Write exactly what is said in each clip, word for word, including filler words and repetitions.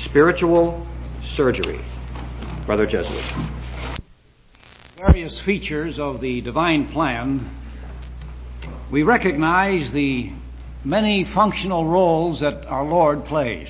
spiritual surgery. Brother Jesuit. Various features of the divine plan, we recognize the many functional roles that our Lord plays.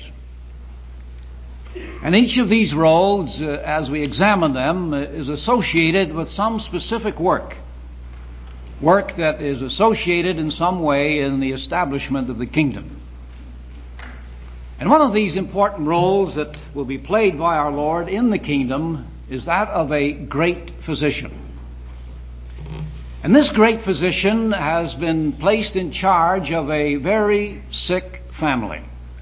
And each of these roles, uh, as we examine them, uh, is associated with some specific work. Work that is associated in some way in the establishment of the kingdom. And one of these important roles that will be played by our Lord in the kingdom is that of a great physician. And this great physician has been placed in charge of a very sick family.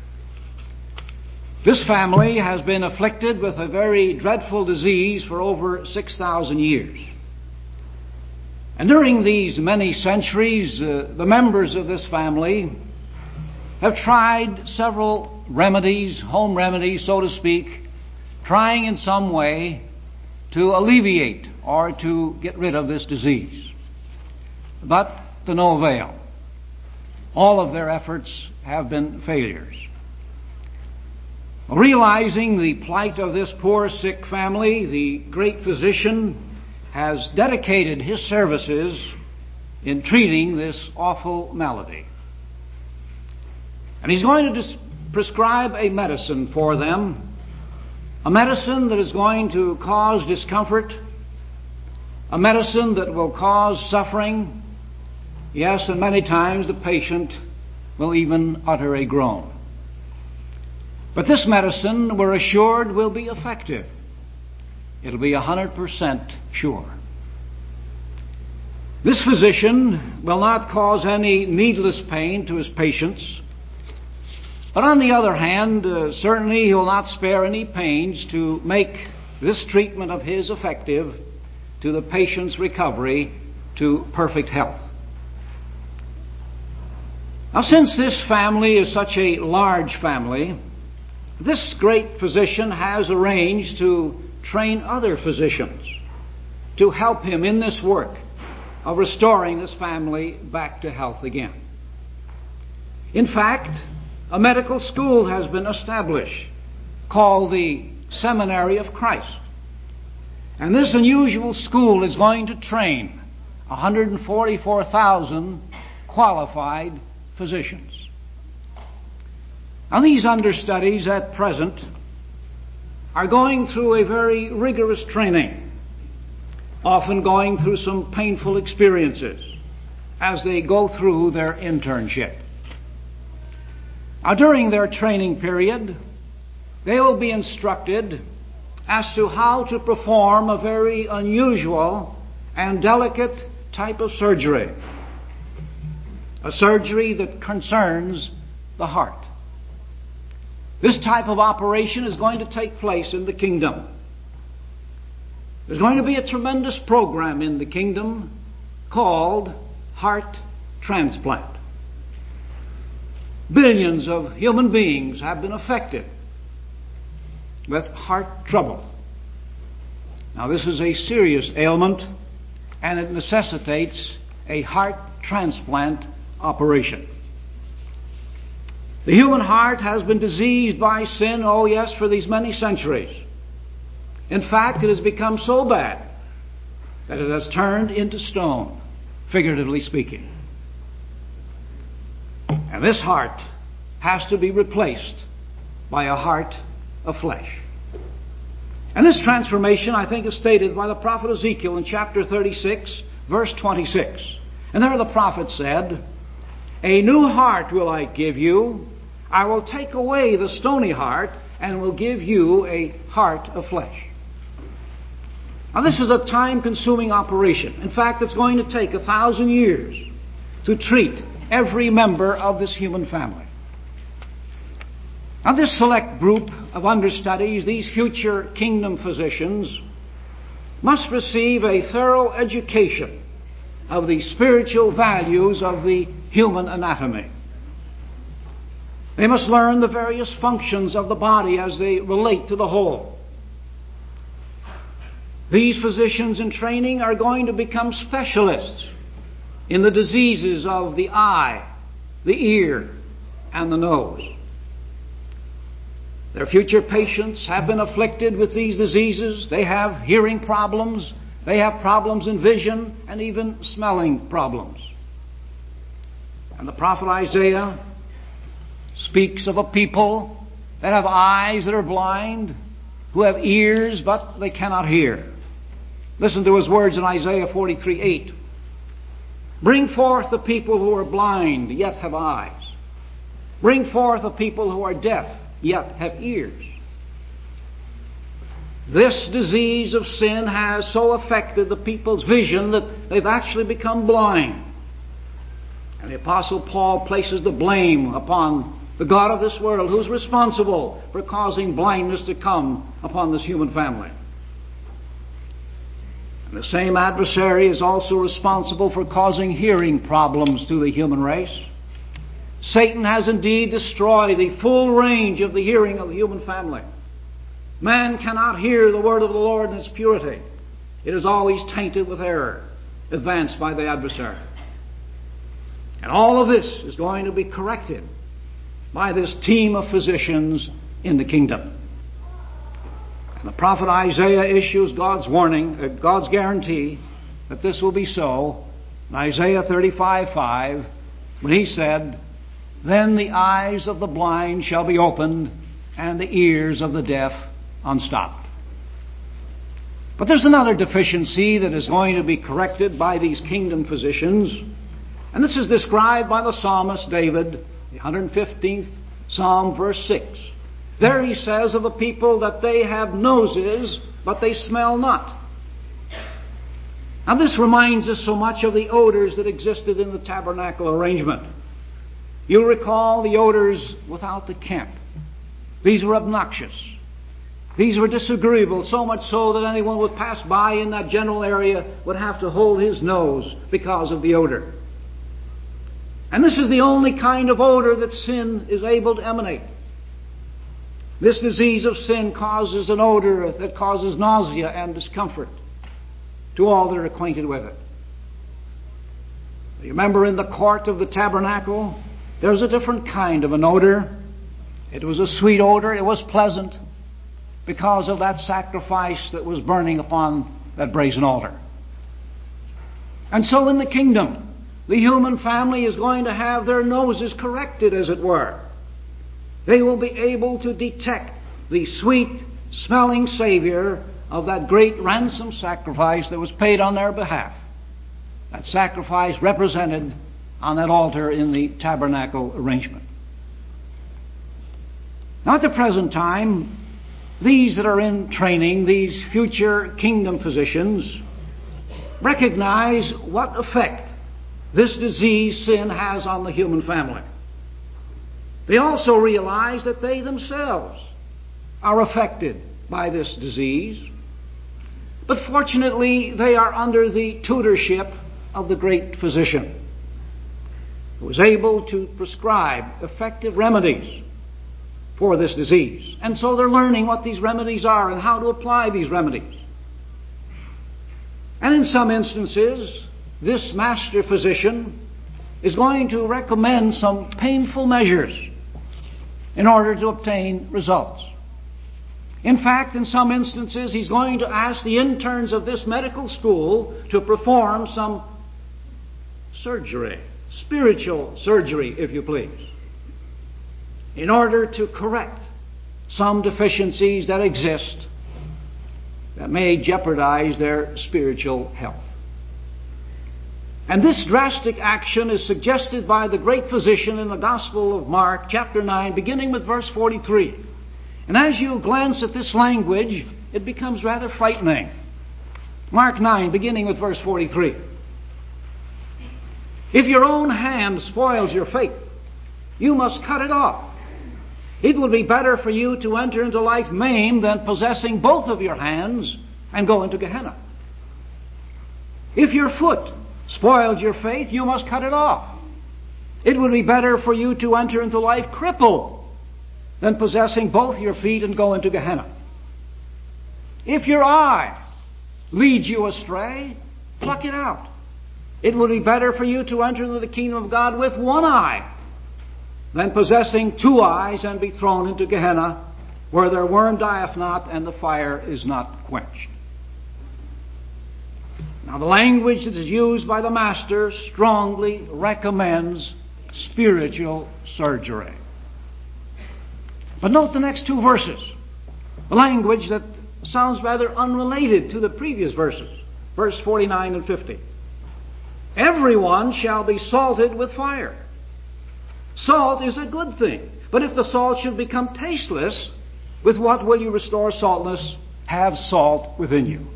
This family has been afflicted with a very dreadful disease for over six thousand years. And during these many centuries, uh, the members of this family have tried several remedies, home remedies, so to speak, trying in some way to alleviate or to get rid of this disease. But to no avail. All of their efforts have been failures. Realizing the plight of this poor sick family, the great physician has dedicated his services in treating this awful malady. And he's going to dis- prescribe a medicine for them, a medicine that is going to cause discomfort, a medicine that will cause suffering. Yes, and many times the patient will even utter a groan. But this medicine, we're assured, will be effective. It'll be one hundred percent sure. This physician will not cause any needless pain to his patients. But on the other hand, uh, certainly he will not spare any pains to make this treatment of his effective to the patient's recovery to perfect health. Now, since this family is such a large family, this great physician has arranged to train other physicians to help him in this work of restoring this family back to health again. In fact, a medical school has been established called the Seminary of Christ. And this unusual school is going to train one hundred forty-four thousand qualified physicians. Now, these understudies at present are going through a very rigorous training, often going through some painful experiences as they go through their internship. Now, during their training period, they will be instructed as to how to perform a very unusual and delicate type of surgery, a surgery that concerns the heart. This type of operation is going to take place in the kingdom. There's going to be a tremendous program in the kingdom called heart transplant. Billions of human beings have been affected with heart trouble. Now, this is a serious ailment, and it necessitates a heart transplant operation. The human heart has been diseased by sin, oh yes, for these many centuries. In fact, it has become so bad that it has turned into stone, figuratively speaking. And this heart has to be replaced by a heart of flesh. And this transformation, I think, is stated by the prophet Ezekiel in chapter thirty-six, verse twenty-six. And there the prophet said, "A new heart will I give you. I will take away the stony heart and will give you a heart of flesh." Now, this is a time-consuming operation. In fact, it's going to take a thousand years to treat every member of this human family. Now, this select group of understudies, these future kingdom physicians, must receive a thorough education of the spiritual values of the human anatomy. They must learn the various functions of the body as they relate to the whole. These physicians in training are going to become specialists in the diseases of the eye, the ear, and the nose. Their future patients have been afflicted with these diseases. They have hearing problems. They have problems in vision and even smelling problems. And the prophet Isaiah speaks of a people that have eyes that are blind, who have ears but they cannot hear. Listen to his words in Isaiah forty-three eight. Bring forth the people who are blind, yet have eyes. Bring forth the people who are deaf, yet have ears. This disease of sin has so affected the people's vision that they've actually become blind. And the Apostle Paul places the blame upon the God of this world, who's responsible for causing blindness to come upon this human family. And the same adversary is also responsible for causing hearing problems to the human race. Satan has indeed destroyed the full range of the hearing of the human family. Man cannot hear the word of the Lord in its purity. It is always tainted with error, advanced by the adversary. And all of this is going to be corrected by this team of physicians in the kingdom. And the prophet Isaiah issues God's warning, uh, God's guarantee that this will be so in Isaiah thirty-five five, when he said, "Then the eyes of the blind shall be opened, and the ears of the deaf unstopped." But there's another deficiency that is going to be corrected by these kingdom physicians, and this is described by the psalmist David, the one hundred fifteenth Psalm, verse six. There he says of a people that they have noses, but they smell not. Now this reminds us so much of the odors that existed in the tabernacle arrangement. You'll recall the odors without the camp. These were obnoxious. These were disagreeable, so much so that anyone would pass by in that general area would have to hold his nose because of the odor. And this is the only kind of odor that sin is able to emanate. This disease of sin causes an odor that causes nausea and discomfort to all that are acquainted with it. You remember in the court of the tabernacle, there was a different kind of an odor. It was a sweet odor. It was pleasant because of that sacrifice that was burning upon that brazen altar. And so in the kingdom, the human family is going to have their noses corrected, as it were. They will be able to detect the sweet-smelling Savior of that great ransom sacrifice that was paid on their behalf. That sacrifice represented on that altar in the tabernacle arrangement. Now at the present time, these that are in training, these future kingdom physicians, recognize what effect this disease, sin, has on the human family. They also realize that they themselves are affected by this disease. But fortunately, they are under the tutorship of the great physician, who is able to prescribe effective remedies for this disease. And so they're learning what these remedies are and how to apply these remedies. And in some instances, this master physician is going to recommend some painful measures in order to obtain results. In fact, in some instances, he's going to ask the interns of this medical school to perform some surgery, spiritual surgery, if you please, in order to correct some deficiencies that exist that may jeopardize their spiritual health. And this drastic action is suggested by the great physician in the Gospel of Mark, chapter nine, beginning with verse forty-three. And as you glance at this language, it becomes rather frightening. Mark nine, beginning with verse forty-three. If your own hand spoils your faith, you must cut it off. It would be better for you to enter into life maimed than possessing both of your hands and go into Gehenna. If your foot spoiled your faith, you must cut it off. It would be better for you to enter into life crippled than possessing both your feet and go into Gehenna. If your eye leads you astray, pluck it out. It would be better for you to enter into the kingdom of God with one eye than possessing two eyes and be thrown into Gehenna, where their worm dieth not and the fire is not quenched. Now, the language that is used by the Master strongly recommends spiritual surgery. But note the next two verses. The language that sounds rather unrelated to the previous verses. Verse forty-nine and fifty. Everyone shall be salted with fire. Salt is a good thing. But if the salt should become tasteless, with what will you restore saltness? Have salt within you.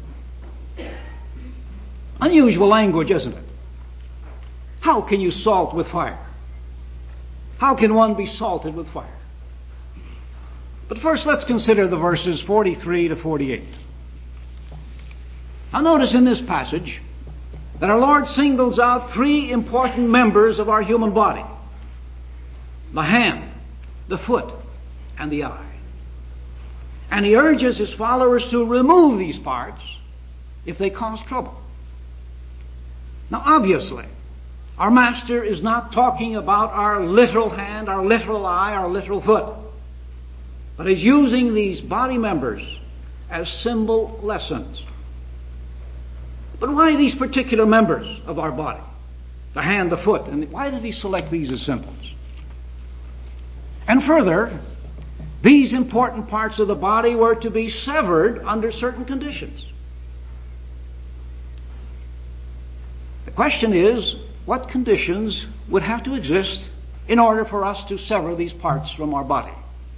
Unusual language, isn't it? How can you salt with fire? How can one be salted with fire? But first, let's consider the verses forty-three to forty-eight. Now, notice in this passage that our Lord singles out three important members of our human body: the hand, the foot, and the eye. And He urges His followers to remove these parts if they cause trouble. Now, obviously, our Master is not talking about our literal hand, our literal eye, our literal foot. But He's using these body members as symbol lessons. But why these particular members of our body? The hand, the foot. And why did He select these as symbols? And further, these important parts of the body were to be severed under certain conditions. The question is, what conditions would have to exist in order for us to sever these parts from our body?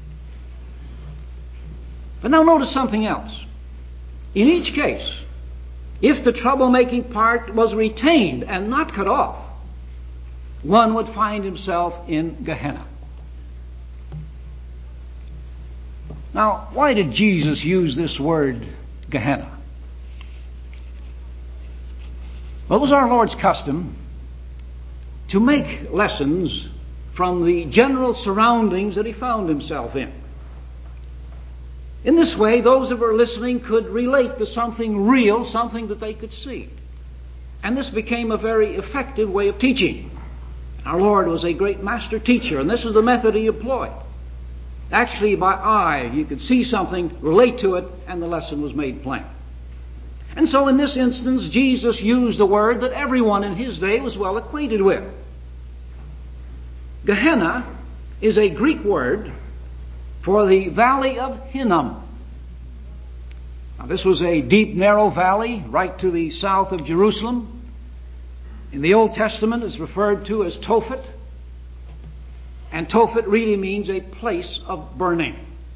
But now notice something else. In each case, if the troublemaking part was retained and not cut off, one would find himself in Gehenna. Now, why did Jesus use this word, Gehenna? Well, it was our Lord's custom to make lessons from the general surroundings that He found Himself in. In this way, those that were listening could relate to something real, something that they could see. And this became a very effective way of teaching. Our Lord was a great master teacher, and this was the method He employed. Actually, by eye, you could see something, relate to it, and the lesson was made plain. And so in this instance, Jesus used a word that everyone in His day was well acquainted with. Gehenna is a Greek word for the valley of Hinnom. Now, this was a deep, narrow valley right to the south of Jerusalem. In the Old Testament, it's referred to as Tophet. And Tophet really means a place of burning.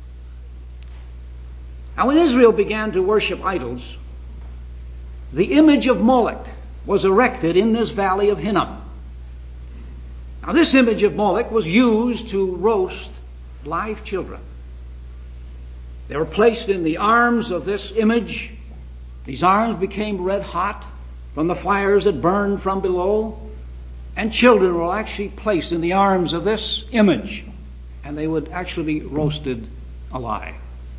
Now, when Israel began to worship idols, the image of Moloch was erected in this valley of Hinnom. Now, this image of Moloch was used to roast live children. They were placed in the arms of this image. These arms became red hot from the fires that burned from below. And children were actually placed in the arms of this image. And they would actually be roasted alive.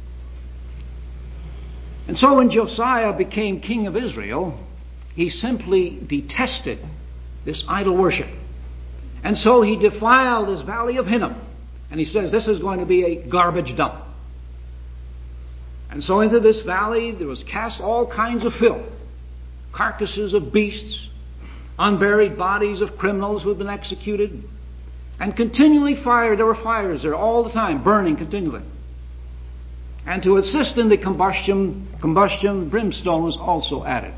And so when Josiah became king of Israel, he simply detested this idol worship. And so he defiled this valley of Hinnom. And he says this is going to be a garbage dump. And so into this valley there was cast all kinds of filth. Carcasses of beasts, unburied bodies of criminals who had been executed. And continually fire, there were fires there all the time, burning continually. And to assist in the combustion, combustion, brimstone was also added.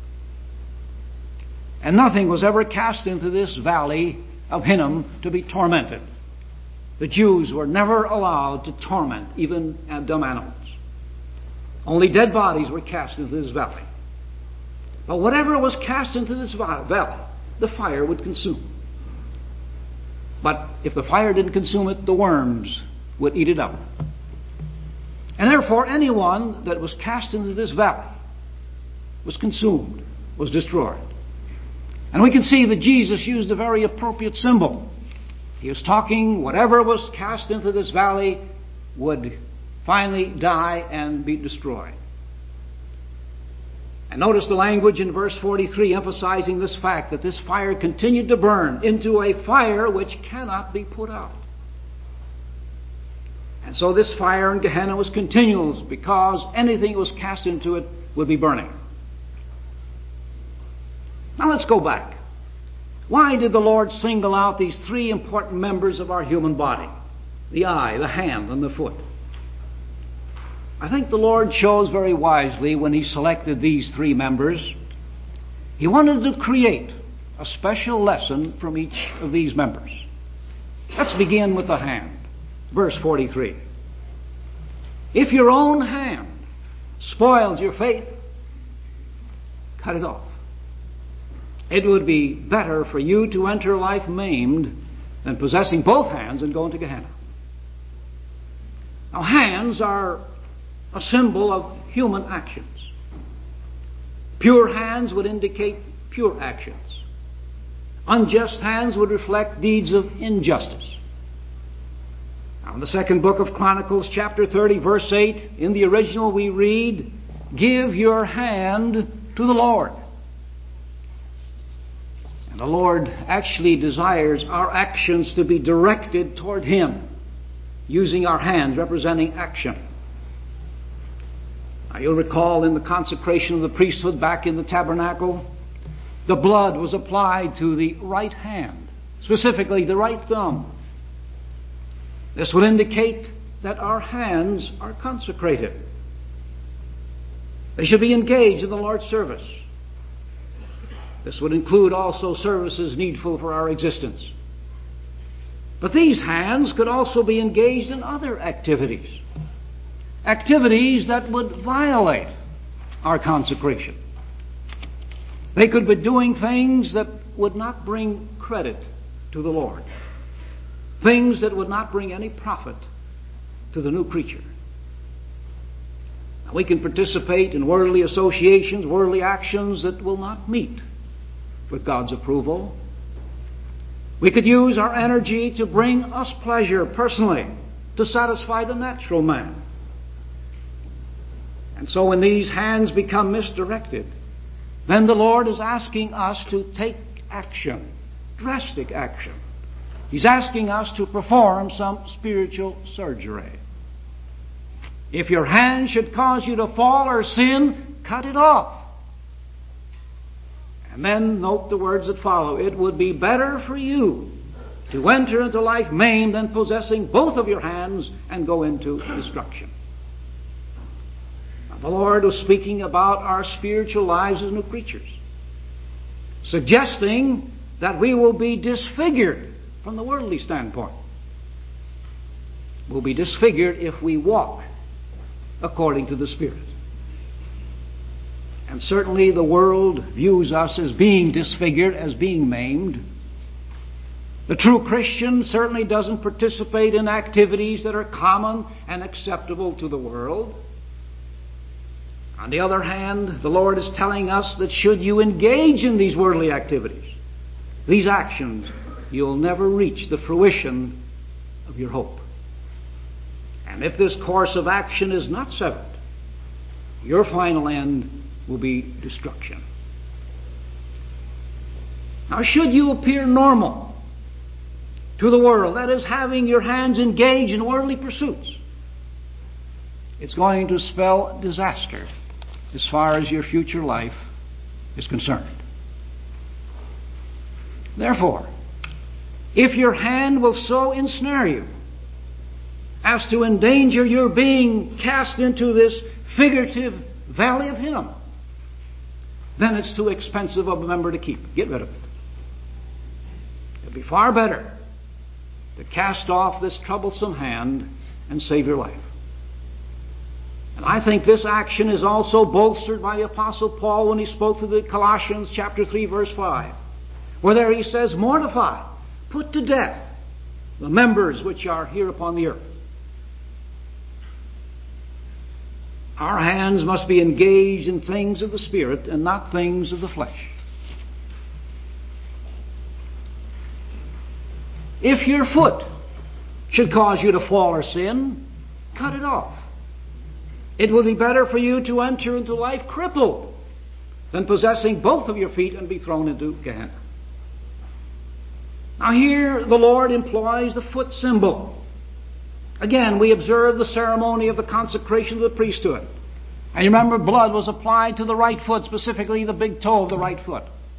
And nothing was ever cast into this valley of Hinnom to be tormented. The Jews were never allowed to torment even dumb animals. Only dead bodies were cast into this valley. But whatever was cast into this valley, the fire would consume. But if the fire didn't consume it, the worms would eat it up. And therefore, anyone that was cast into this valley was consumed, was destroyed. And we can see that Jesus used a very appropriate symbol. He was talking, whatever was cast into this valley would finally die and be destroyed. And notice the language in verse forty-three emphasizing this fact that this fire continued to burn into a fire which cannot be put out. And so this fire in Gehenna was continual, because anything that was cast into it would be burning. Now let's go back. Why did the Lord single out these three important members of our human body? The eye, the hand, and the foot. I think the Lord chose very wisely when He selected these three members. He wanted to create a special lesson from each of these members. Let's begin with the hand. Verse forty-three. If your own hand spoils your faith, cut it off. It would be better for you to enter life maimed than possessing both hands and going to Gehenna. Now, hands are a symbol of human actions. Pure hands would indicate pure actions. Unjust hands would reflect deeds of injustice. Now, in the second book of Chronicles, chapter thirty, verse eight, in the original we read, "Give your hand to the Lord." And the Lord actually desires our actions to be directed toward Him, using our hands representing action. Now, you'll recall in the consecration of the priesthood back in the tabernacle, the blood was applied to the right hand, specifically the right thumb. This would indicate that our hands are consecrated. They should be engaged in the Lord's service. This would include also services needful for our existence. But these hands could also be engaged in other activities. Activities that would violate our consecration. They could be doing things that would not bring credit to the Lord. Things that would not bring any profit to the new creature. Now, we can participate in worldly associations, worldly actions that will not meet with God's approval. We could use our energy to bring us pleasure personally, to satisfy the natural man. And so when these hands become misdirected, then the Lord is asking us to take action, drastic action. He's asking us to perform some spiritual surgery. If your hand should cause you to fall or sin, cut it off. And then note the words that follow. It would be better for you to enter into life maimed than possessing both of your hands and go into destruction. Now, the Lord was speaking about our spiritual lives as new creatures, suggesting that we will be disfigured from the worldly standpoint. We'll be disfigured if we walk according to the Spirit. And certainly the world views us as being disfigured, as being maimed. The true Christian certainly doesn't participate in activities that are common and acceptable to the world. On the other hand, the Lord is telling us that should you engage in these worldly activities, these actions, you'll never reach the fruition of your hope. And if this course of action is not severed, your final end will be destruction. Now, should you appear normal to the world, that is, having your hands engaged in worldly pursuits, it's going to spell disaster as far as your future life is concerned. Therefore, if your hand will so ensnare you as to endanger your being cast into this figurative valley of Hinnom, then it's too expensive of a member to keep. Get rid of it. It'd be far better to cast off this troublesome hand and save your life. And I think this action is also bolstered by the Apostle Paul when he spoke to the Colossians chapter three, verse five, where there he says, "Mortify, put to death the members which are here upon the earth." Our hands must be engaged in things of the Spirit and not things of the flesh. If your foot should cause you to fall or sin, cut it off. It would be better for you to enter into life crippled than possessing both of your feet and be thrown into Gehenna. Now here the Lord employs the foot symbol. Again, we observe the ceremony of the consecration of the priesthood. And you remember, blood was applied to the right foot, specifically the big toe of the right foot.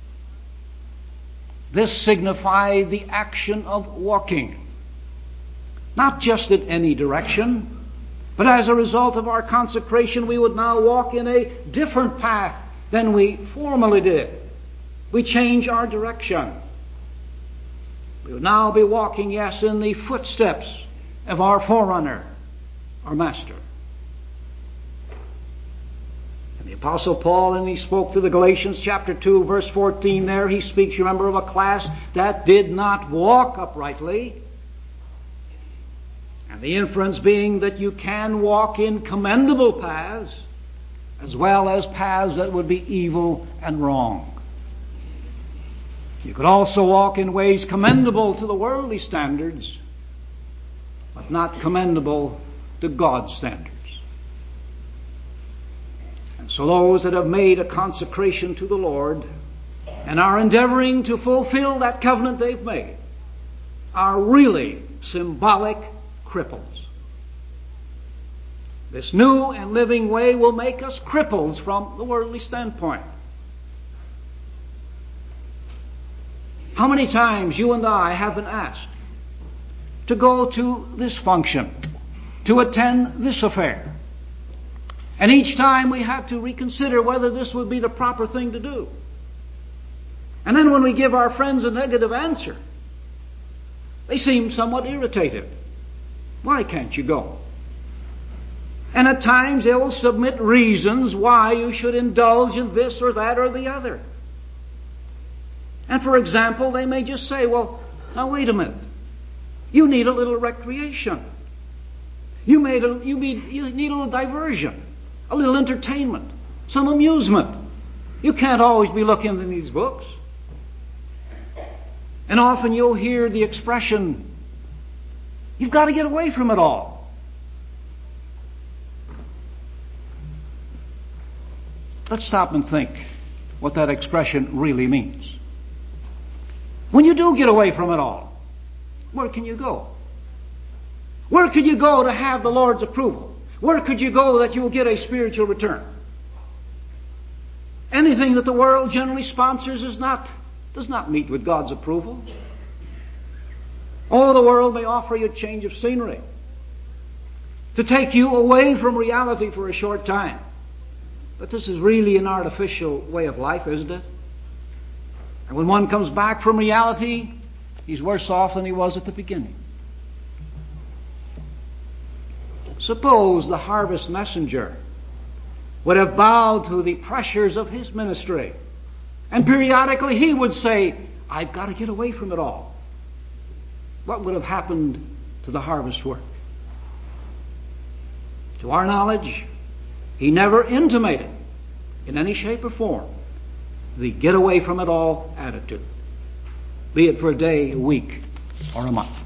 This signified the action of walking. Not just in any direction, but as a result of our consecration, we would now walk in a different path than we formerly did. We change our direction. We would now be walking, yes, in the footsteps of our forerunner, our Master. And the Apostle Paul, and he spoke to the Galatians chapter two, verse fourteen there, he speaks, remember, of a class that did not walk uprightly. And the inference being that you can walk in commendable paths as well as paths that would be evil and wrong. You could also walk in ways commendable to the worldly standards, but not commendable to God's standards. And so those that have made a consecration to the Lord and are endeavoring to fulfill that covenant they've made are really symbolic cripples. This new and living way will make us cripples from the worldly standpoint. How many times you and I have been asked to go to this function, to attend this affair, and each time we have to reconsider whether this would be the proper thing to do. And then when we give our friends a negative answer, they seem somewhat irritated. Why can't you go? And at times they will submit reasons why you should indulge in this or that or the other. And for example, they may just say, well, now wait a minute. You need a little recreation. You, made a, you, need, you need a little diversion, a little entertainment, some amusement. You can't always be looking in these books. And often you'll hear the expression, you've got to get away from it all. Let's stop and think what that expression really means. When you do get away from it all, where can you go? Where could you go to have the Lord's approval? Where could you go that you will get a spiritual return? Anything that the world generally sponsors is not, does not meet with God's approval. Oh, the world may offer you a change of scenery, to take you away from reality for a short time. But this is really an artificial way of life, isn't it? And when one comes back from reality, he's worse off than he was at the beginning. Suppose the harvest messenger would have bowed to the pressures of his ministry, and periodically he would say, I've got to get away from it all. What would have happened to the harvest work? To our knowledge, he never intimated in any shape or form the get away from it all attitude, be it for a day, a week, or a month.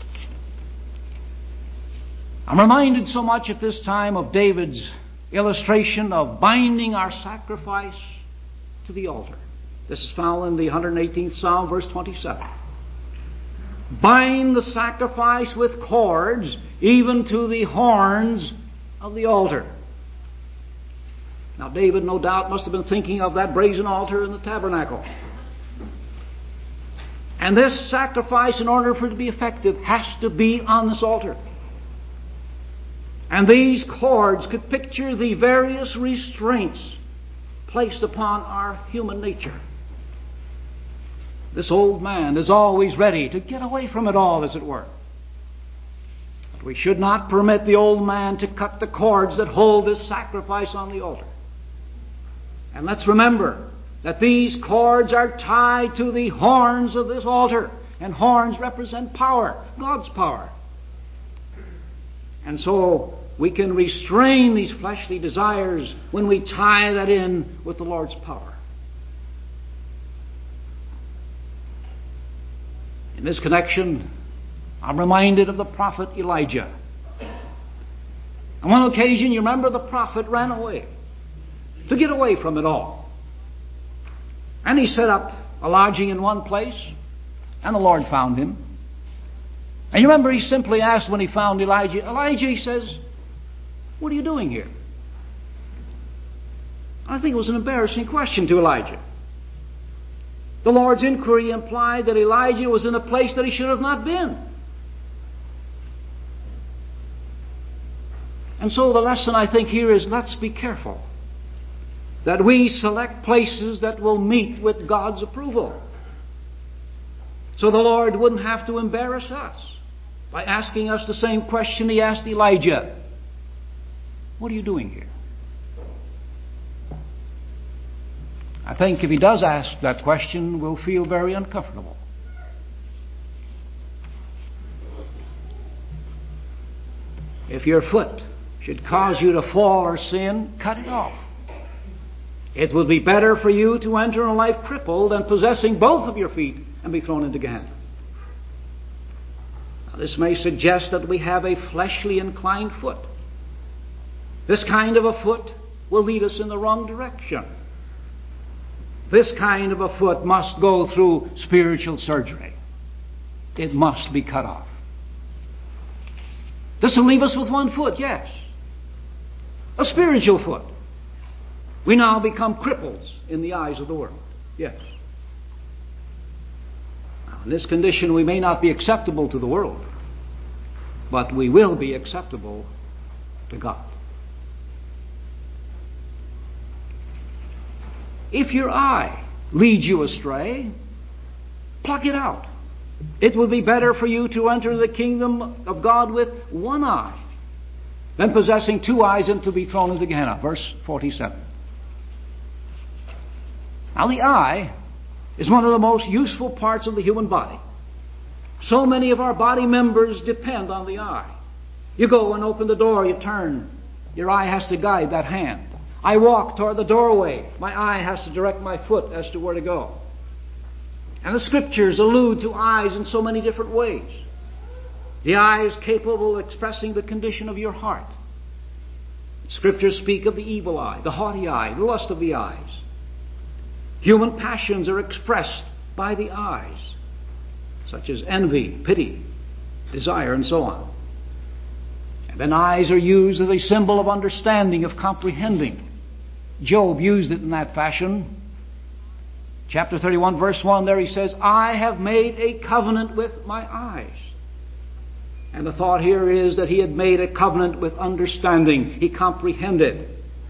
I'm reminded so much at this time of David's illustration of binding our sacrifice to the altar. This is found in the one hundred eighteenth Psalm, verse twenty-seven. Bind the sacrifice with cords, even to the horns of the altar. Now, David, no doubt, must have been thinking of that brazen altar in the tabernacle. And this sacrifice, in order for it to be effective, has to be on this altar. And these cords could picture the various restraints placed upon our human nature. This old man is always ready to get away from it all, as it were. But we should not permit the old man to cut the cords that hold this sacrifice on the altar. And let's remember that these cords are tied to the horns of this altar. And horns represent power, God's power. And so we can restrain these fleshly desires when we tie that in with the Lord's power. In this connection, I'm reminded of the prophet Elijah. On one occasion, you remember, the prophet ran away to get away from it all. And he set up a lodging in one place, and the Lord found him. And you remember he simply asked when he found Elijah, Elijah, he says, what are you doing here? I think it was an embarrassing question to Elijah. The Lord's inquiry implied that Elijah was in a place that he should have not been. And so the lesson, I think, here is let's be careful that we select places that will meet with God's approval. So the Lord wouldn't have to embarrass us by asking us the same question he asked Elijah. What are you doing here? I think if he does ask that question, we'll feel very uncomfortable. If your foot should cause you to fall or sin, cut it off. It would be better for you to enter a life crippled than possessing both of your feet and be thrown into Gehenna. Now, this may suggest that we have a fleshly inclined foot. This kind of a foot will lead us in the wrong direction. This kind of a foot must go through spiritual surgery. It must be cut off. This will leave us with one foot, yes. A spiritual foot. We now become cripples in the eyes of the world. Yes. Now, in this condition, we may not be acceptable to the world, but we will be acceptable to God. If your eye leads you astray, pluck it out. It would be better for you to enter the kingdom of God with one eye than possessing two eyes and to be thrown into Gehenna. Verse forty-seven. Now the eye is one of the most useful parts of the human body. So many of our body members depend on the eye. You go and open the door, you turn. Your eye has to guide that hand. I walk toward the doorway. My eye has to direct my foot as to where to go. And the Scriptures allude to eyes in so many different ways. The eye is capable of expressing the condition of your heart. Scriptures speak of the evil eye, the haughty eye, the lust of the eyes. Human passions are expressed by the eyes, such as envy, pity, desire, and so on. And then eyes are used as a symbol of understanding, of comprehending. Job used it in that fashion. Chapter thirty-one, verse one, there he says, I have made a covenant with my eyes. And the thought here is that he had made a covenant with understanding. He comprehended.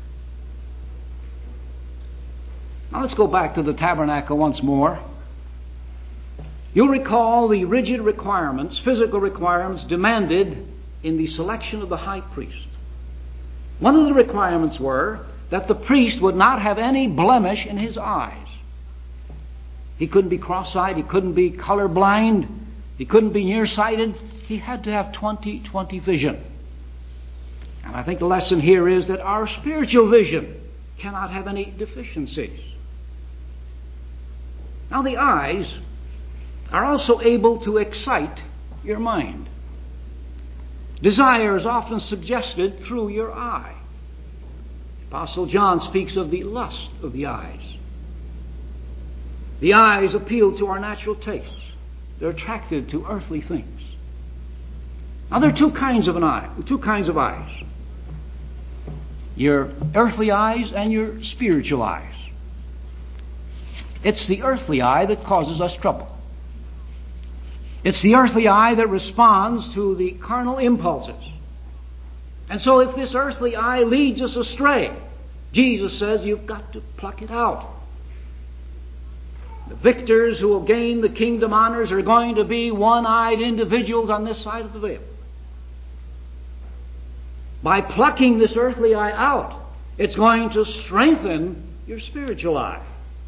Now let's go back to the tabernacle once more. You'll recall the rigid requirements, physical requirements demanded in the selection of the high priest. One of the requirements were that the priest would not have any blemish in his eyes. He couldn't be cross-eyed. He couldn't be colorblind. He couldn't be nearsighted. He had to have twenty twenty vision. And I think the lesson here is that our spiritual vision cannot have any deficiencies. Now the eyes are also able to excite your mind. Desire is often suggested through your eye. Apostle John speaks of the lust of the eyes. The eyes appeal to our natural tastes. They're attracted to earthly things. Now there are two kinds of an eye, two kinds of eyes. Your earthly eyes and your spiritual eyes. It's the earthly eye that causes us trouble. It's the earthly eye that responds to the carnal impulses. And so if this earthly eye leads us astray, Jesus says you've got to pluck it out. The victors who will gain the kingdom honors are going to be one-eyed individuals on this side of the veil. By plucking this earthly eye out, it's going to strengthen your spiritual eye.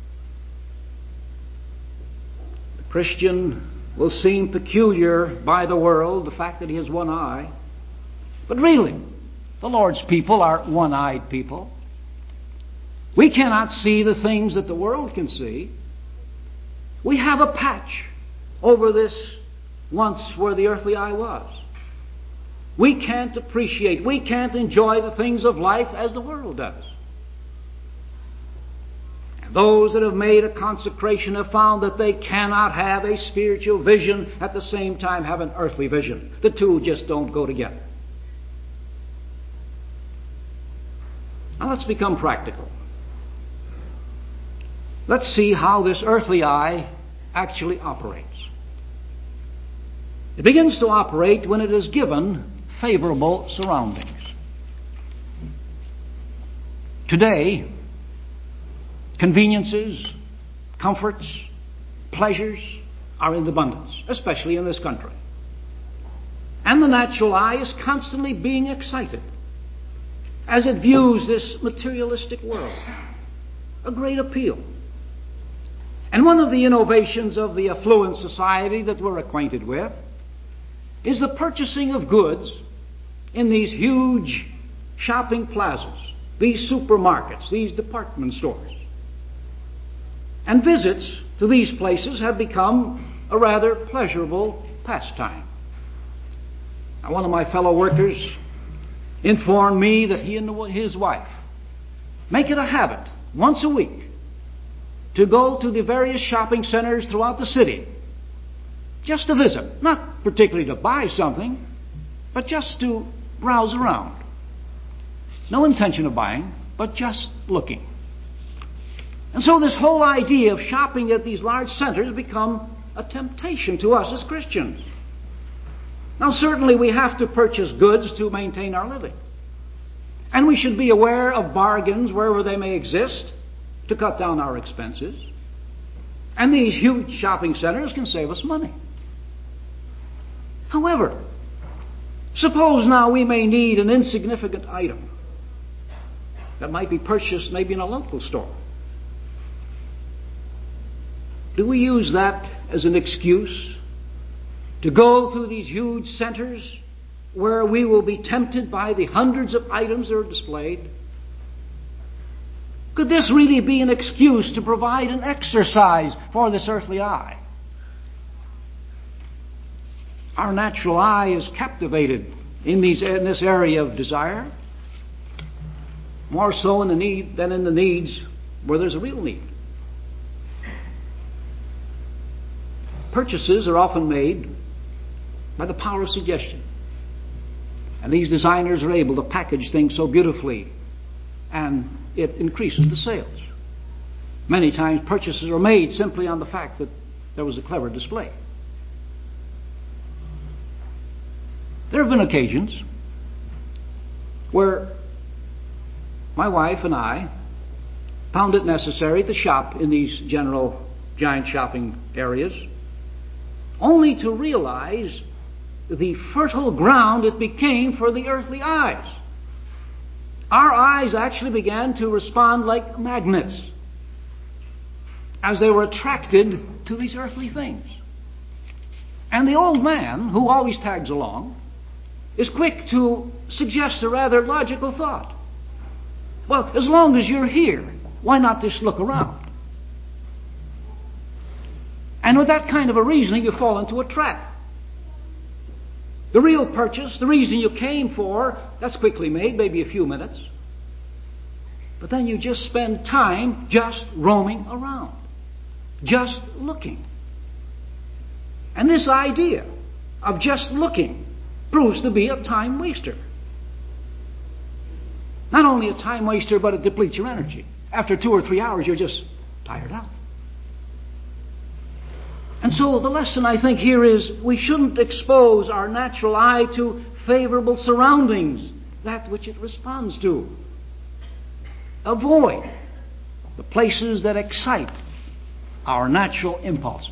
The Christian will seem peculiar by the world, the fact that he has one eye. But really, the Lord's people are one-eyed people. We cannot see the things that the world can see. We have a patch over this once where the earthly eye was. We can't appreciate, we can't enjoy the things of life as the world does. And those that have made a consecration have found that they cannot have a spiritual vision at the same time have an earthly vision. The two just don't go together. Now let's become practical. Let's see how this earthly eye actually operates. It begins to operate when it is given favorable surroundings. Today, conveniences, comforts, pleasures are in abundance, especially in this country. And the natural eye is constantly being excited as it views this materialistic world. A great appeal. And one of the innovations of the affluent society that we're acquainted with is the purchasing of goods in these huge shopping plazas, these supermarkets, these department stores. And visits to these places have become a rather pleasurable pastime. Now, one of my fellow workers informed me that he and his wife make it a habit once a week to go to the various shopping centers throughout the city just to visit, not particularly to buy something, but just to browse around. No intention of buying, but just looking. And so this whole idea of shopping at these large centers become a temptation to us as Christians. Now certainly we have to purchase goods to maintain our living. And we should be aware of bargains wherever they may exist to cut down our expenses. And these huge shopping centers can save us money. However, suppose now we may need an insignificant item that might be purchased maybe in a local store. Do we use that as an excuse to go through these huge centers where we will be tempted by the hundreds of items that are displayed? Could this really be an excuse to provide an exercise for this earthly eye? Our natural eye is captivated in, these, in this area of desire, more so in the need than in the needs where there's a real need. Purchases are often made by the power of suggestion. And these designers are able to package things so beautifully, and it increases the sales. Many times purchases are made simply on the fact that there was a clever display. There have been occasions where my wife and I found it necessary to shop in these general giant shopping areas, only to realize the fertile ground it became for the earthly eyes. Our eyes actually began to respond like magnets as they were attracted to these earthly things. And the old man, who always tags along, is quick to suggest a rather logical thought. Well, as long as you're here, why not just look around? And with that kind of a reasoning, you fall into a trap. The real purchase, the reason you came for, that's quickly made, maybe a few minutes. But then you just spend time just roaming around, just looking. And this idea of just looking proves to be a time waster. Not only a time waster, but it depletes your energy. After two or three hours, you're just tired out. And so the lesson, I think, here is we shouldn't expose our natural eye to favorable surroundings, that which it responds to. Avoid the places that excite our natural impulses.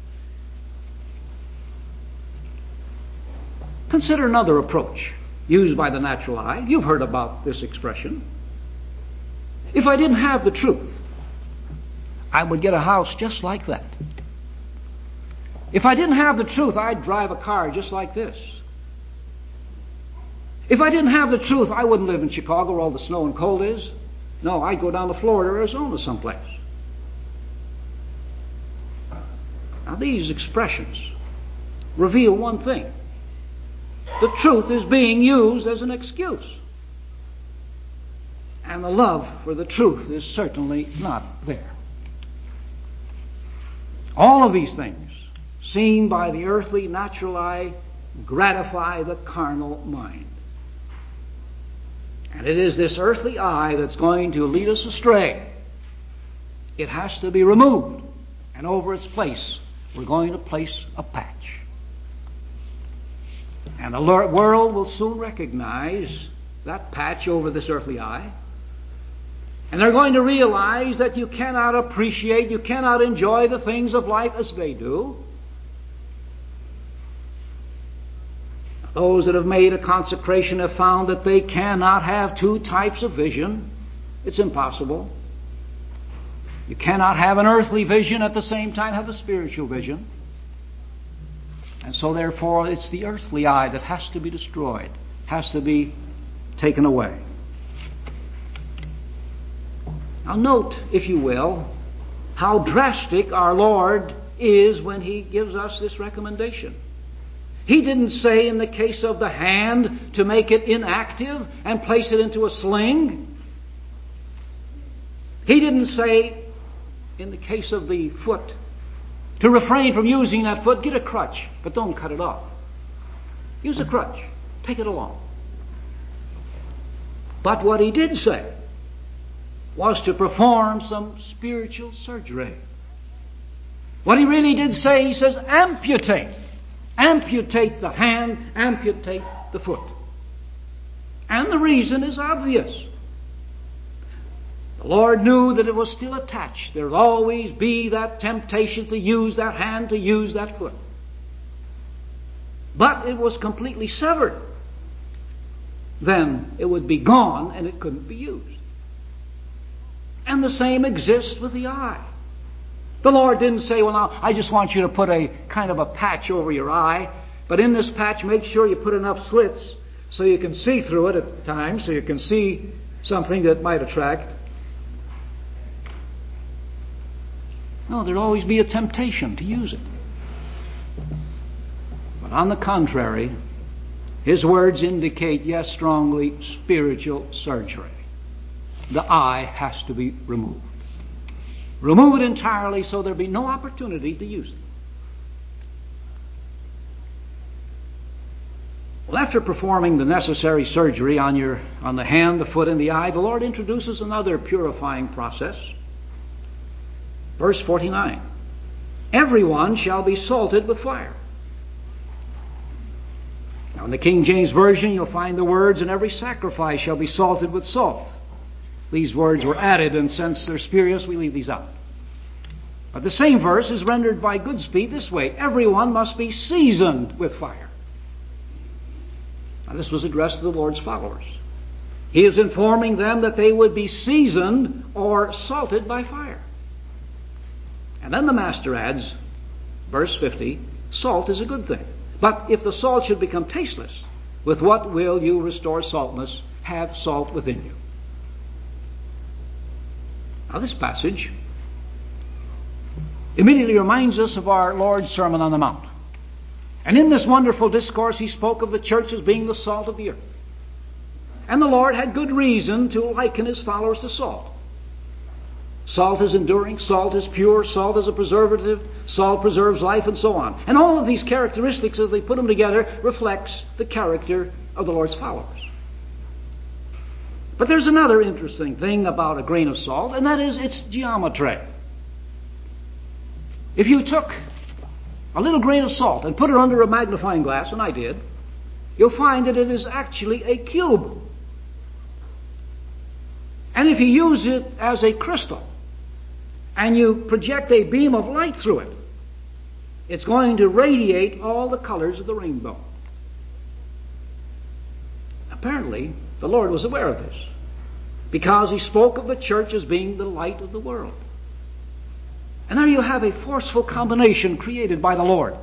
Consider another approach used by the natural eye. You've heard about this expression. If I didn't have the truth, I would get a house just like that. If I didn't have the truth, I'd drive a car just like this. If I didn't have the truth, I wouldn't live in Chicago where all the snow and cold is. No, I'd go down to Florida or Arizona someplace. Now these expressions reveal one thing. The truth is being used as an excuse. And the love for the truth is certainly not there. All of these things, seen by the earthly, natural eye, gratify the carnal mind. And it is this earthly eye that's going to lead us astray. It has to be removed. And over its place, we're going to place a patch. And the world will soon recognize that patch over this earthly eye. And they're going to realize that you cannot appreciate, you cannot enjoy the things of life as they do. Those that have made a consecration have found that they cannot have two types of vision. It's impossible. You cannot have an earthly vision at the same time have a spiritual vision. And so therefore it's the earthly eye that has to be destroyed, has to be taken away. Now note, if you will, how drastic our Lord is when He gives us this recommendation. He didn't say in the case of the hand to make it inactive and place it into a sling. He didn't say in the case of the foot to refrain from using that foot, get a crutch, but don't cut it off. Use a crutch. Take it along. But what He did say was to perform some spiritual surgery. What He really did say, He says, amputate. Amputate the hand, amputate the foot. And the reason is obvious. The Lord knew that it was still attached. There will always be that temptation to use that hand, to use that foot. But it was completely severed. Then it would be gone and it couldn't be used. And the same exists with the eye. The Lord didn't say, well, now, I just want you to put a kind of a patch over your eye, but in this patch, make sure you put enough slits so you can see through it at times, so you can see something that might attract. No, there'll always be a temptation to use it. But on the contrary, His words indicate, yes, strongly, spiritual surgery. The eye has to be removed. Remove it entirely so there'll be no opportunity to use it. Well, after performing the necessary surgery on your on the hand, the foot, and the eye, the Lord introduces another purifying process. Verse forty-nine. Everyone shall be salted with fire. Now in the King James Version you'll find the words, and every sacrifice shall be salted with salt. These words were added, and since they're spurious, we leave these out. But the same verse is rendered by Goodspeed this way. Everyone must be seasoned with fire. Now this was addressed to the Lord's followers. He is informing them that they would be seasoned or salted by fire. And then the Master adds, verse fifty, salt is a good thing. But if the salt should become tasteless, with what will you restore saltness? Have salt within you. Now this passage immediately reminds us of our Lord's Sermon on the Mount. And in this wonderful discourse He spoke of the church as being the salt of the earth. And the Lord had good reason to liken His followers to salt. Salt is enduring, salt is pure, salt is a preservative, salt preserves life, and so on. And all of these characteristics, as they put them together, reflects the character of the Lord's followers. But there's another interesting thing about a grain of salt, and that is its geometry. If you took a little grain of salt and put it under a magnifying glass, and I did, you'll find that it is actually a cube. And if you use it as a crystal, and you project a beam of light through it, it's going to radiate all the colors of the rainbow. Apparently, the Lord was aware of this, because He spoke of the church as being the light of the world. And there you have a forceful combination created by the Lord.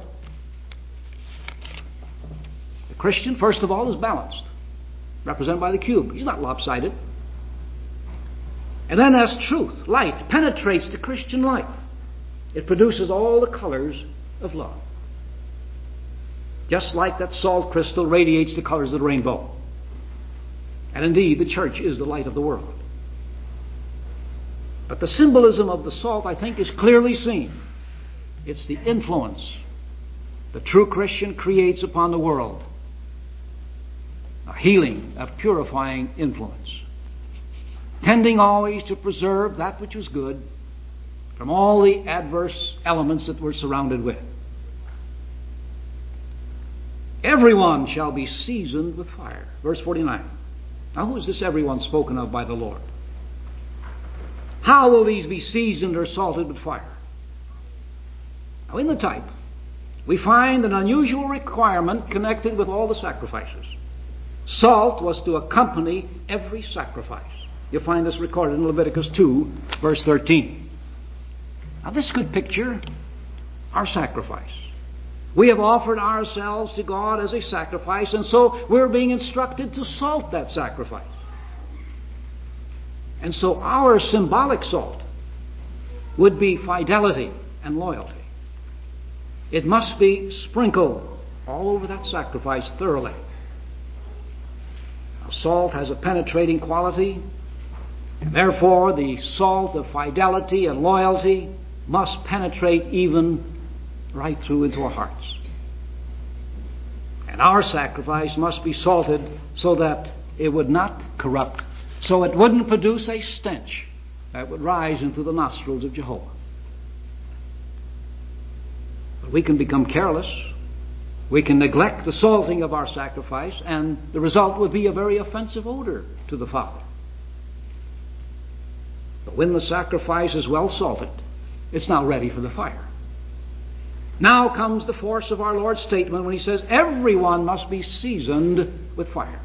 The Christian, first of all, is balanced, represented by the cube. He's not lopsided. And then as truth, light, penetrates the Christian life, it produces all the colors of love. Just like that salt crystal radiates the colors of the rainbow. And indeed, the church is the light of the world. But the symbolism of the salt, I think, is clearly seen It's the influence the true Christian creates upon the world. A healing, a purifying influence, tending always to preserve that which is good from all the adverse elements that we're surrounded with. Everyone shall be seasoned with fire. Verse forty-nine. Now, who is this everyone spoken of by the Lord? How will these be seasoned or salted with fire? Now, in the type, we find an unusual requirement connected with all the sacrifices. Salt was to accompany every sacrifice. You'll find this recorded in Leviticus two, verse thirteen. Now, this could picture our sacrifice. We have offered ourselves to God as a sacrifice, and so we're being instructed to salt that sacrifice. And so our symbolic salt would be fidelity and loyalty. It must be sprinkled all over that sacrifice thoroughly. Now, salt has a penetrating quality, and therefore the salt of fidelity and loyalty must penetrate even right through into our hearts. And our sacrifice must be salted so that it would not corrupt, so it wouldn't produce a stench that would rise into the nostrils of Jehovah. But we can become careless. We can neglect the salting of our sacrifice, and the result would be a very offensive odor to the Father. But when the sacrifice is well salted, it's now ready for the fire. Now comes the force of our Lord's statement when He says, everyone must be seasoned with fire.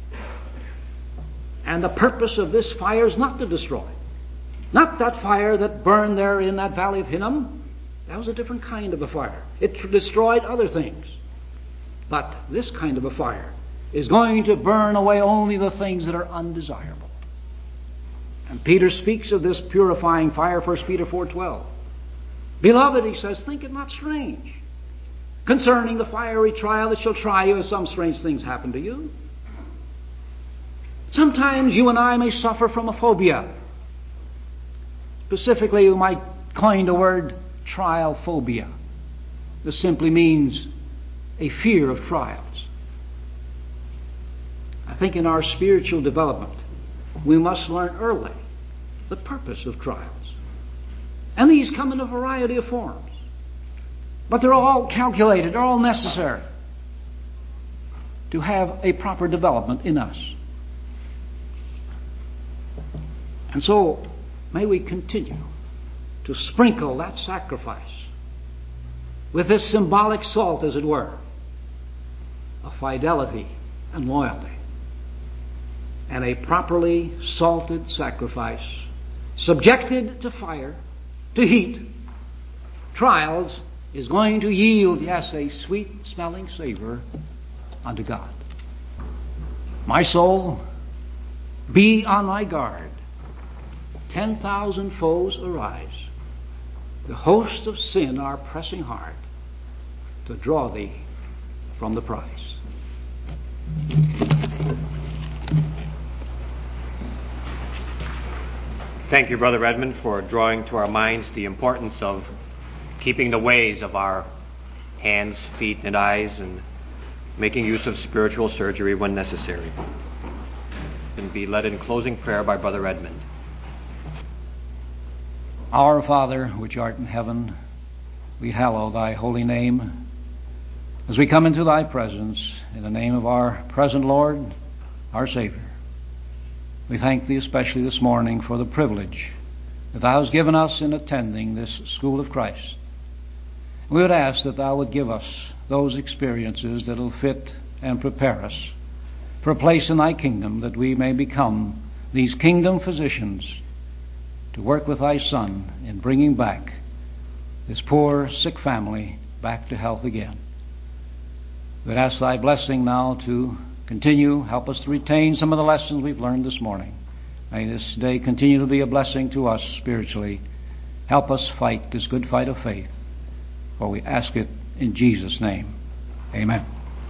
And the purpose of this fire is not to destroy. Not that fire that burned there in that valley of Hinnom. That was a different kind of a fire. It destroyed other things. But this kind of a fire is going to burn away only the things that are undesirable. And Peter speaks of this purifying fire, First Peter four twelve. Beloved, he says, think it not strange concerning the fiery trial that shall try you, as some strange things happen to you. Sometimes you and I may suffer from a phobia. Specifically, we might coin the word trial phobia. This simply means a fear of trials. I think in our spiritual development, we must learn early the purpose of trials. And these come in a variety of forms. But they're all calculated, they're all necessary to have a proper development in us. And so, may we continue to sprinkle that sacrifice with this symbolic salt, as it were, of fidelity and loyalty. And a properly salted sacrifice, subjected to fire, to heat, trials, is going to yield, yes, a sweet-smelling savor unto God. My soul, be on thy guard. Ten thousand foes arise. The hosts of sin are pressing hard to draw thee from the prize. Thank you, Brother Edmund, for drawing to our minds the importance of keeping the ways of our hands, feet, and eyes, and making use of spiritual surgery when necessary. And be led in closing prayer by Brother Edmund. Our Father, which art in heaven, we hallow thy holy name. As we come into thy presence, in the name of our present Lord, our Savior, we thank thee especially this morning for the privilege that thou hast given us in attending this school of Christ. We would ask that thou would give us those experiences that will fit and prepare us for a place in thy kingdom, that we may become these kingdom physicians to work with thy Son in bringing back this poor, sick family back to health again. We would ask thy blessing now to continue. Help us to retain some of the lessons we've learned this morning. May this day continue to be a blessing to us spiritually. Help us fight this good fight of faith, for we ask it in Jesus' name. Amen.